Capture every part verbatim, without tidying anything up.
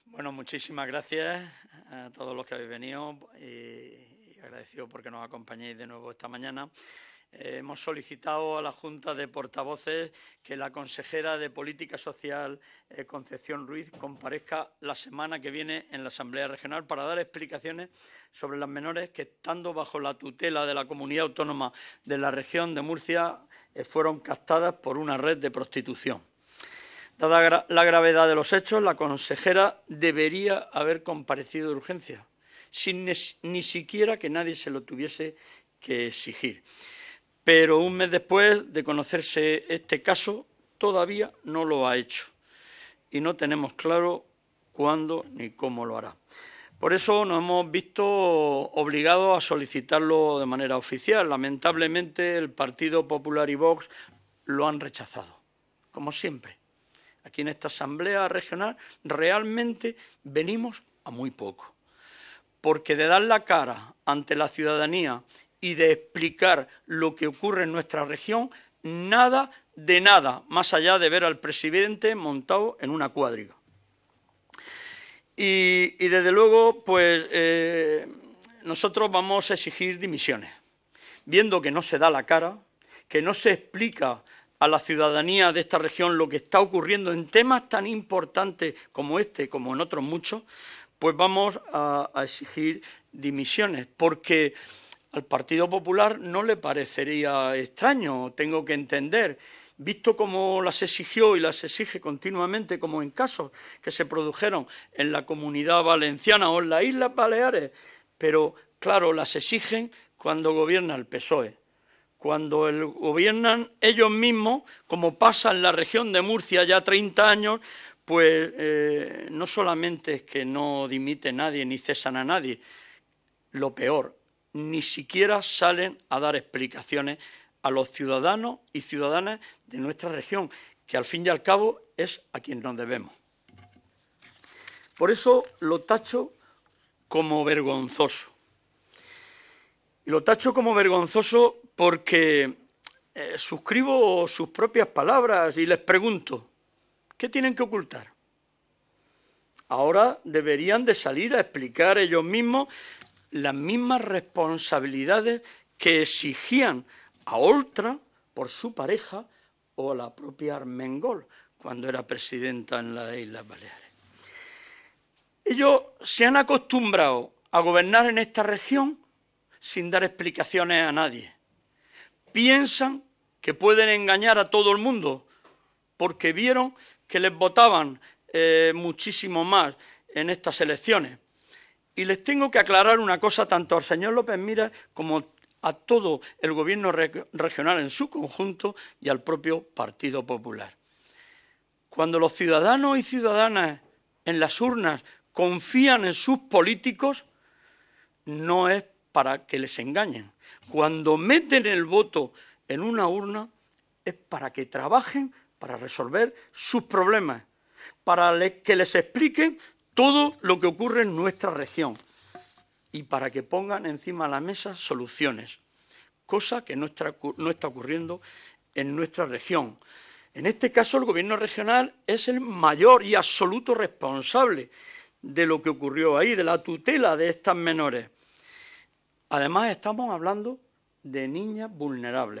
Bueno, muchísimas gracias a todos los que habéis venido y, y agradecido porque nos acompañéis de nuevo esta mañana. Eh, hemos solicitado a la Junta de Portavoces que la consejera de Política Social, eh, Concepción Ruiz, comparezca la semana que viene en la Asamblea Regional para dar explicaciones sobre las menores que, estando bajo la tutela de la Comunidad Autónoma de la región de Murcia, eh, fueron captadas por una red de prostitución. Dada la gravedad de los hechos, la consejera debería haber comparecido de urgencia, sin ni siquiera que nadie se lo tuviese que exigir. Pero un mes después de conocerse este caso, todavía no lo ha hecho y no tenemos claro cuándo ni cómo lo hará. Por eso nos hemos visto obligados a solicitarlo de manera oficial. Lamentablemente, el Partido Popular y Vox lo han rechazado, como siempre. Aquí en esta Asamblea Regional realmente venimos a muy poco, porque de dar la cara ante la ciudadanía y de explicar lo que ocurre en nuestra región, nada de nada, más allá de ver al presidente montado en una cuadriga. Y, y desde luego, pues eh, nosotros vamos a exigir dimisiones, viendo que no se da la cara, que no se explica a la ciudadanía de esta región lo que está ocurriendo en temas tan importantes como este, como en otros muchos, pues vamos a, a exigir dimisiones, porque al Partido Popular no le parecería extraño, tengo que entender, visto cómo las exigió y las exige continuamente, como en casos que se produjeron en la Comunidad Valenciana o en las Islas Baleares, pero claro, las exigen cuando gobierna el P S O E. Cuando el, gobiernan ellos mismos, como pasa en la región de Murcia ya treinta años, pues eh, no solamente es que no dimite nadie ni cesan a nadie, lo peor, ni siquiera salen a dar explicaciones a los ciudadanos y ciudadanas de nuestra región, que al fin y al cabo es a quien nos debemos. Por eso lo tacho como vergonzoso. Y lo tacho como vergonzoso porque eh, suscribo sus propias palabras y les pregunto, ¿qué tienen que ocultar? Ahora deberían de salir a explicar ellos mismos las mismas responsabilidades que exigían a Oltra por su pareja o a la propia Armengol cuando era presidenta en las Islas Baleares. Ellos se han acostumbrado a gobernar en esta región sin dar explicaciones a nadie. Piensan que pueden engañar a todo el mundo porque vieron que les votaban eh, muchísimo más en estas elecciones. Y les tengo que aclarar una cosa tanto al señor López Miras como a todo el gobierno re- regional en su conjunto y al propio Partido Popular. Cuando los ciudadanos y ciudadanas en las urnas confían en sus políticos, no es para que les engañen. Cuando meten el voto en una urna es para que trabajen para resolver sus problemas, para que les expliquen todo lo que ocurre en nuestra región y para que pongan encima de la mesa soluciones, cosa que no está, no está ocurriendo en nuestra región. En este caso, el gobierno regional es el mayor y absoluto responsable de lo que ocurrió ahí, de la tutela de estas menores. Además, estamos hablando de niñas vulnerables,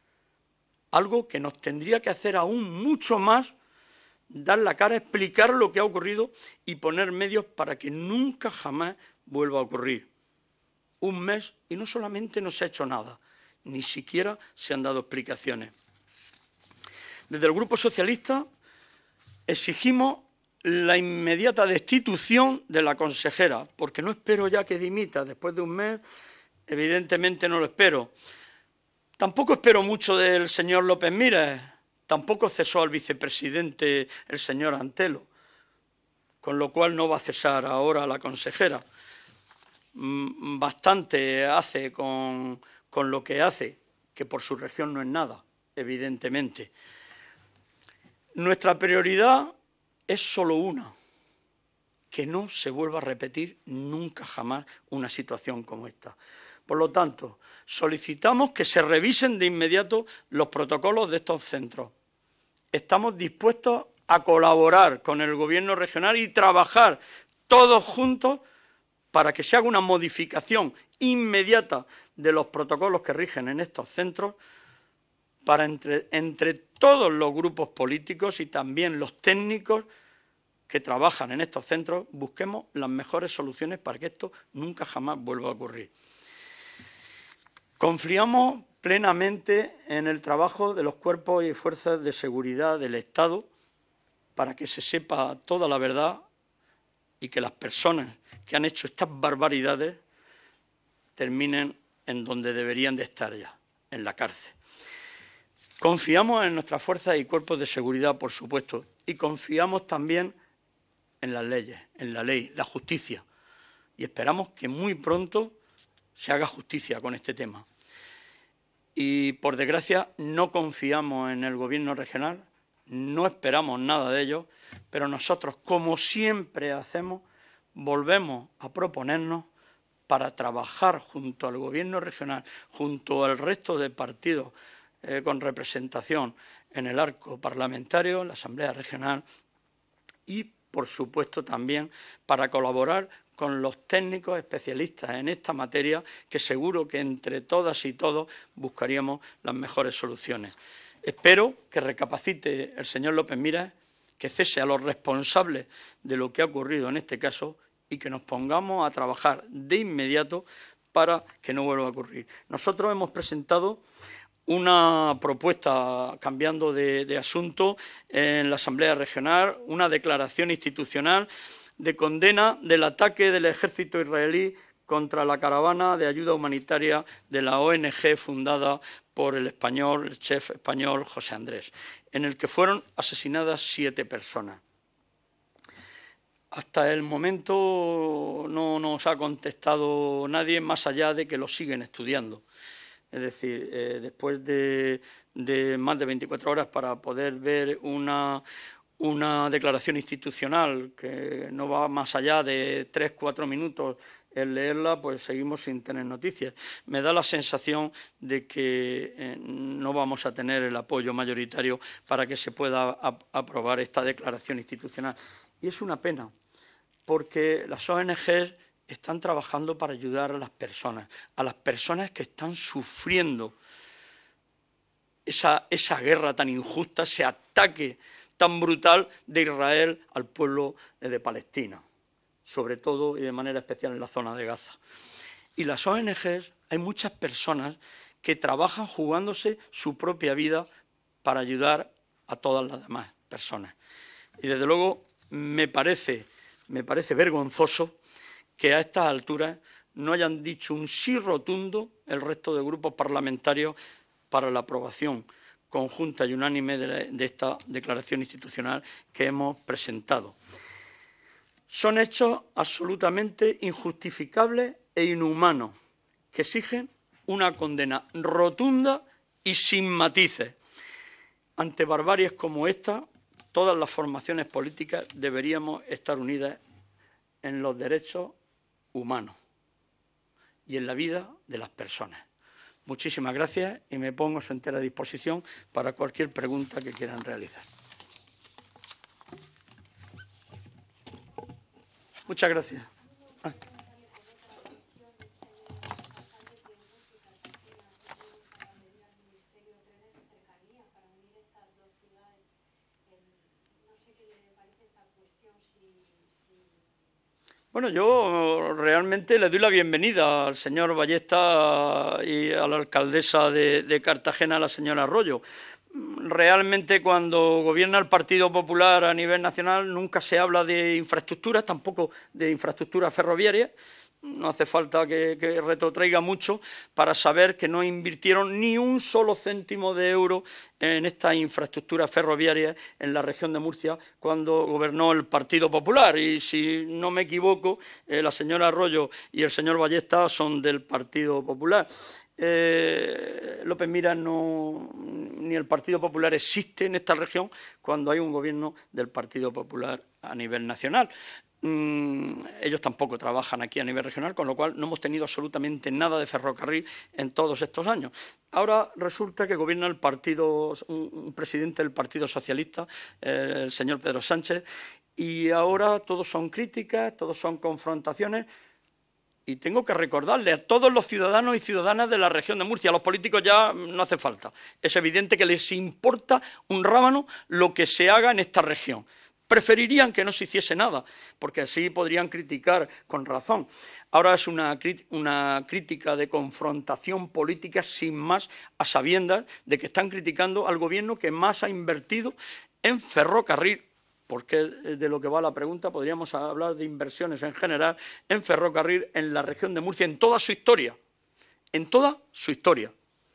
algo que nos tendría que hacer aún mucho más, dar la cara, explicar lo que ha ocurrido y poner medios para que nunca jamás vuelva a ocurrir. Un mes y no solamente no se ha hecho nada, ni siquiera se han dado explicaciones. Desde el Grupo Socialista exigimos la inmediata destitución de la consejera, porque no espero ya que dimita después de un mes. Evidentemente no lo espero. Tampoco espero mucho del señor López Miras, tampoco cesó al vicepresidente el señor Antelo, con lo cual no va a cesar ahora la consejera. Bastante hace con, con lo que hace, que por su región no es nada, evidentemente. Nuestra prioridad es solo una, que no se vuelva a repetir nunca jamás una situación como esta. Por lo tanto, solicitamos que se revisen de inmediato los protocolos de estos centros. Estamos dispuestos a colaborar con el gobierno regional y trabajar todos juntos para que se haga una modificación inmediata de los protocolos que rigen en estos centros, para entre, entre todos los grupos políticos y también los técnicos que trabajan en estos centros, busquemos las mejores soluciones para que esto nunca jamás vuelva a ocurrir. Confiamos plenamente en el trabajo de los cuerpos y fuerzas de seguridad del Estado para que se sepa toda la verdad y que las personas que han hecho estas barbaridades terminen en donde deberían de estar ya, en la cárcel. Confiamos en nuestras fuerzas y cuerpos de seguridad, por supuesto, y confiamos también en las leyes, en la ley, la justicia, y esperamos que muy pronto se haga justicia con este tema. Y, por desgracia, no confiamos en el gobierno regional, no esperamos nada de ellos, pero nosotros, como siempre hacemos, volvemos a proponernos para trabajar junto al gobierno regional, junto al resto de partidos eh, con representación en el arco parlamentario, en la Asamblea Regional, y, por supuesto, también para colaborar con los técnicos especialistas en esta materia, que seguro que entre todas y todos buscaríamos las mejores soluciones. Espero que recapacite el señor López Miras, que cese a los responsables de lo que ha ocurrido en este caso y que nos pongamos a trabajar de inmediato para que no vuelva a ocurrir. Nosotros hemos presentado una propuesta, cambiando de, de asunto, en la Asamblea Regional, una declaración institucional de condena del ataque del ejército israelí contra la caravana de ayuda humanitaria de la O N G fundada por el español, el chef español José Andrés, en el que fueron asesinadas siete personas. Hasta el momento no nos ha contestado nadie, más allá de que lo siguen estudiando. Es decir, eh, después de, de más de veinticuatro horas para poder ver una, una declaración institucional que no va más allá de tres, cuatro minutos en leerla, pues seguimos sin tener noticias. Me da la sensación de que eh, no vamos a tener el apoyo mayoritario para que se pueda ap- aprobar esta declaración institucional. Y es una pena, porque las O N Ges están trabajando para ayudar a las personas, a las personas que están sufriendo esa, esa guerra tan injusta, ese ataque tan brutal de Israel al pueblo de Palestina, sobre todo y de manera especial en la zona de Gaza. Y las O N Ges, hay muchas personas que trabajan jugándose su propia vida para ayudar a todas las demás personas. Y desde luego me parece, me parece vergonzoso que a estas alturas no hayan dicho un sí rotundo el resto de grupos parlamentarios para la aprobación conjunta y unánime de, la, de esta declaración institucional que hemos presentado. Son hechos absolutamente injustificables e inhumanos que exigen una condena rotunda y sin matices. Ante barbaries como esta, todas las formaciones políticas deberíamos estar unidas en los derechos humanos y en la vida de las personas. Muchísimas gracias y me pongo a su entera disposición para cualquier pregunta que quieran realizar. Muchas gracias. Ah. Bueno, yo realmente le doy la bienvenida al señor Ballesta y a la alcaldesa de, de Cartagena, la señora Arroyo. Realmente cuando gobierna el Partido Popular a nivel nacional nunca se habla de infraestructuras, tampoco de infraestructuras ferroviarias. No hace falta que, que retrotraiga mucho para saber que no invirtieron ni un solo céntimo de euro en estas infraestructuras ferroviarias en la región de Murcia cuando gobernó el Partido Popular. Y si no me equivoco, eh, la señora Arroyo y el señor Ballesta son del Partido Popular. Eh, López Miras no, ni el Partido Popular existe en esta región cuando hay un gobierno del Partido Popular a nivel nacional. mmm, ellos tampoco trabajan aquí a nivel regional, con lo cual no hemos tenido absolutamente nada de ferrocarril en todos estos años. Ahora resulta que gobierna el partido, un, un presidente del Partido Socialista, eh, el señor Pedro Sánchez, y ahora todos son críticas, todos son confrontaciones. Y tengo que recordarle a todos los ciudadanos y ciudadanas de la región de Murcia, a los políticos ya no hace falta, es evidente que les importa un rábano lo que se haga en esta región. Preferirían que no se hiciese nada, porque así podrían criticar con razón. Ahora es una, una crítica de confrontación política sin más, a sabiendas de que están criticando al gobierno que más ha invertido en ferrocarril, porque de lo que va la pregunta podríamos hablar de inversiones en general en ferrocarril en la región de Murcia, en toda su historia, en toda su historia.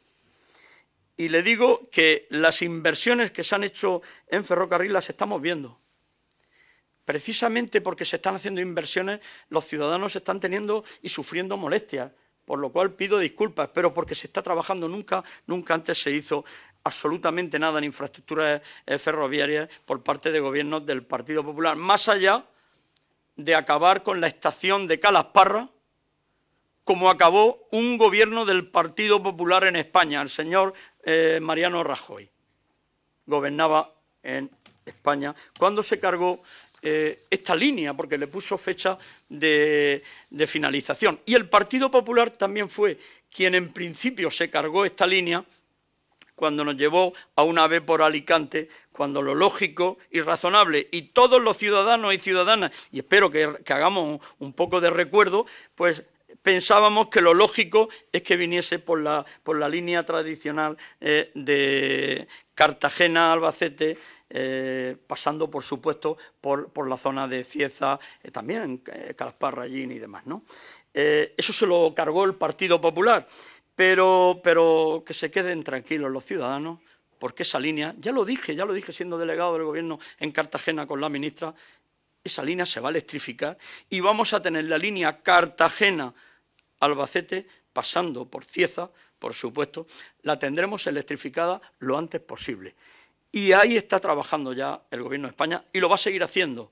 Y le digo que las inversiones que se han hecho en ferrocarril las estamos viendo. Precisamente porque se están haciendo inversiones, los ciudadanos están teniendo y sufriendo molestias, por lo cual pido disculpas, pero porque se está trabajando, nunca, nunca antes se hizo absolutamente nada en infraestructuras eh, ferroviarias por parte de gobiernos del Partido Popular, más allá de acabar con la estación de Calasparra, como acabó un gobierno del Partido Popular en España, el señor eh, Mariano Rajoy. Gobernaba en España cuando se cargó eh, esta línea, porque le puso fecha de, de finalización. Y el Partido Popular también fue quien en principio se cargó esta línea cuando nos llevó a una ave por Alicante, cuando lo lógico y razonable, y todos los ciudadanos y ciudadanas, y espero que, que hagamos un poco de recuerdo, pues pensábamos que lo lógico es que viniese por la, por la línea tradicional eh, de Cartagena-Albacete, eh, pasando, por supuesto, por, por la zona de Cieza, eh, también eh, Calasparra, Allín y demás, ¿no? Eh, eso se lo cargó el Partido Popular. Pero, pero que se queden tranquilos los ciudadanos, porque esa línea, ya lo dije, ya lo dije siendo delegado del gobierno en Cartagena con la ministra, esa línea se va a electrificar y vamos a tener la línea Cartagena-Albacete pasando por Cieza, por supuesto, la tendremos electrificada lo antes posible. Y ahí está trabajando ya el gobierno de España y lo va a seguir haciendo.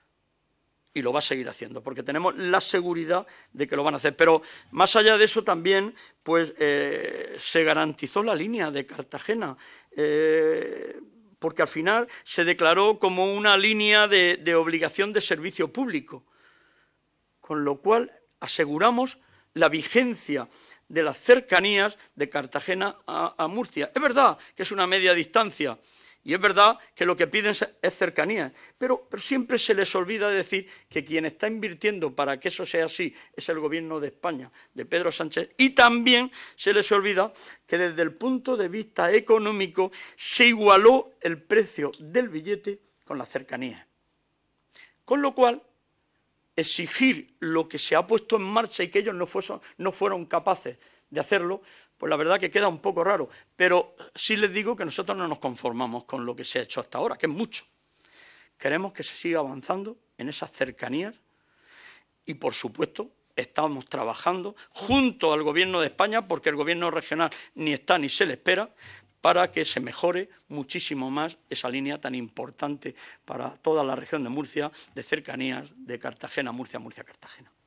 Y lo va a seguir haciendo, porque tenemos la seguridad de que lo van a hacer. Pero más allá de eso también, pues eh, se garantizó la línea de Cartagena, eh, porque al final se declaró como una línea de, de obligación de servicio público, con lo cual aseguramos la vigencia de las cercanías de Cartagena a, a Murcia. Es verdad que es una media distancia, y es verdad que lo que piden es cercanía, pero, pero siempre se les olvida decir que quien está invirtiendo para que eso sea así es el gobierno de España, de Pedro Sánchez, y también se les olvida que desde el punto de vista económico se igualó el precio del billete con las cercanías. Con lo cual, exigir lo que se ha puesto en marcha y que ellos no, fueron, no fueron capaces de hacerlo, pues la verdad que queda un poco raro, pero sí les digo que nosotros no nos conformamos con lo que se ha hecho hasta ahora, que es mucho. Queremos que se siga avanzando en esas cercanías y, por supuesto, estamos trabajando junto al Gobierno de España, porque el Gobierno regional ni está ni se le espera, para que se mejore muchísimo más esa línea tan importante para toda la región de Murcia, de cercanías de Cartagena, Murcia, Murcia, Cartagena.